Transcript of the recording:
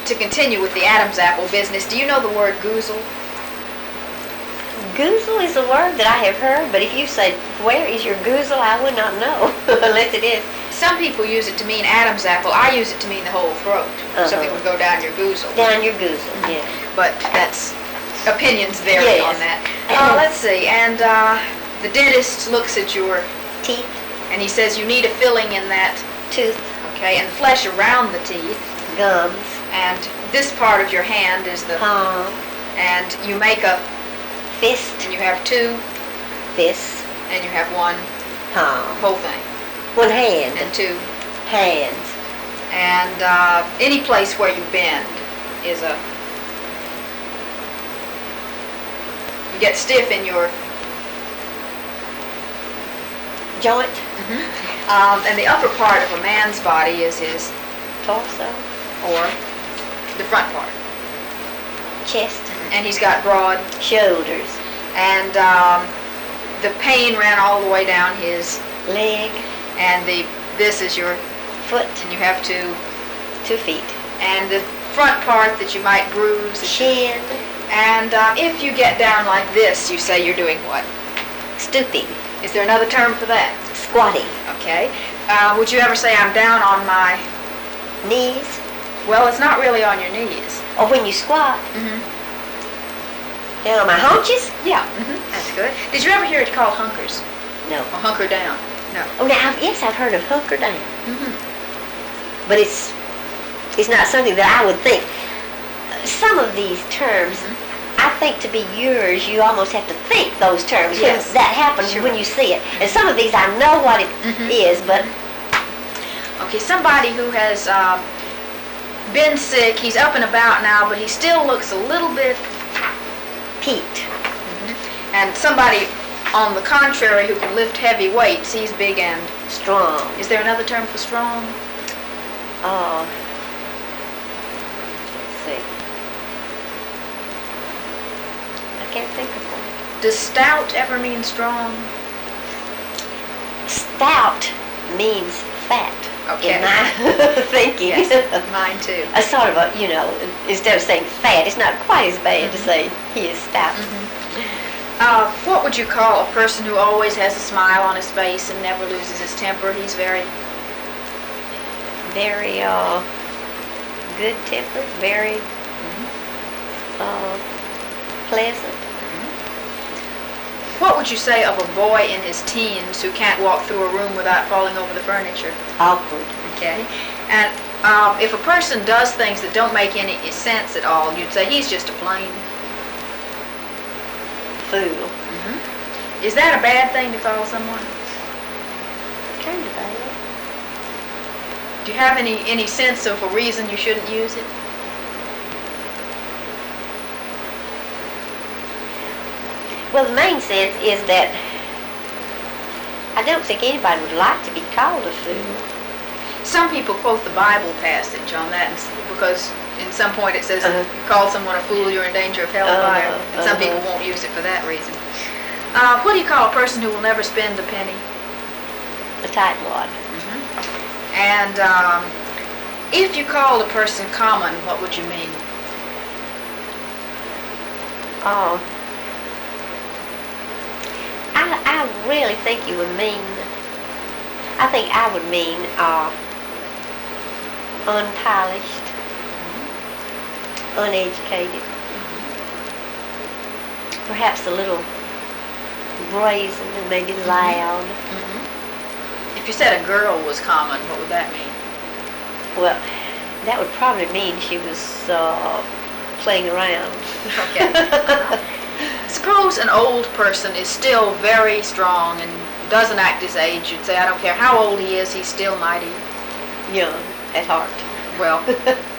to continue with the Adam's apple business, do you know the word goozle? Goozle is a word that I have heard, but if you say, where is your goozle, I would not know, unless it is. Some people use it to mean Adam's apple. I use it to mean the whole throat. Some people go down your goozle. Down your goozle, yeah. But that's, opinions vary on that. Let's see, and the dentist looks at your teeth, and he says you need a filling in that tooth. Okay, and flesh around the teeth. Gums. And this part of your hand is the palm. And you make a fist. And you have two fists. And you have one palm. Whole thing. One hand. And two hands. And any place where you bend is a... You get stiff in your... joint. And the upper part of a man's body is his... torso. Or the front part. Chest. And he's got broad... shoulders. And the pain ran all the way down his... leg. And this is your... foot. And you have 2 feet. And the front part that you might bruise... chin. And if you get down like this, you say you're doing what? Stooping. Is there another term for that? Squatting. Okay. Would you ever say I'm down on my... knees? Well, it's not really on your knees. Or when you squat? Down on my haunches? Yeah. That's good. Did you ever hear it called hunkers? No. Or hunker down? No. Oh, now, yes, I've heard of hunker down. But it's not something that I would think. Some of these terms, I think to be yours, you almost have to think those terms. Yes. When that happens when you see it. And some of these, I know what it is, but... Okay, somebody who has been sick, he's up and about now, but he still looks a little bit... peaked. And somebody, on the contrary, who can lift heavy weights, he's big and... strong. Is there another term for strong? Let's see. I can't think of one. Does stout ever mean strong? Stout means fat. Okay. In my thinking. Yes, mine too. A sort of a, instead of saying fat, it's not quite as bad to say he is stout. What would you call a person who always has a smile on his face and never loses his temper? He's very... very, good-tempered, very, pleasant. What would you say of a boy in his teens who can't walk through a room without falling over the furniture? Awkward. Okay. And if a person does things that don't make any sense at all, you'd say he's just a plain... fool. Is that a bad thing to call someone? Kind of bad. Do you have any sense of a reason you shouldn't use it? Well, the main sense is that I don't think anybody would like to be called a fool. Some people quote the Bible passage on that because in some point it says, if you call someone a fool, you're in danger of hellfire. And some people won't use it for that reason. What do you call a person who will never spend a penny? A tightwad. And if you called a person common, what would you mean? I really think you would mean, I think I would mean unpolished, uneducated, perhaps a little brazen and maybe loud. If you said a girl was common, what would that mean? Well, that would probably mean she was playing around. Okay. Suppose an old person is still very strong and doesn't act his age. You'd say, I don't care how old he is, he's still mighty young at heart. Well,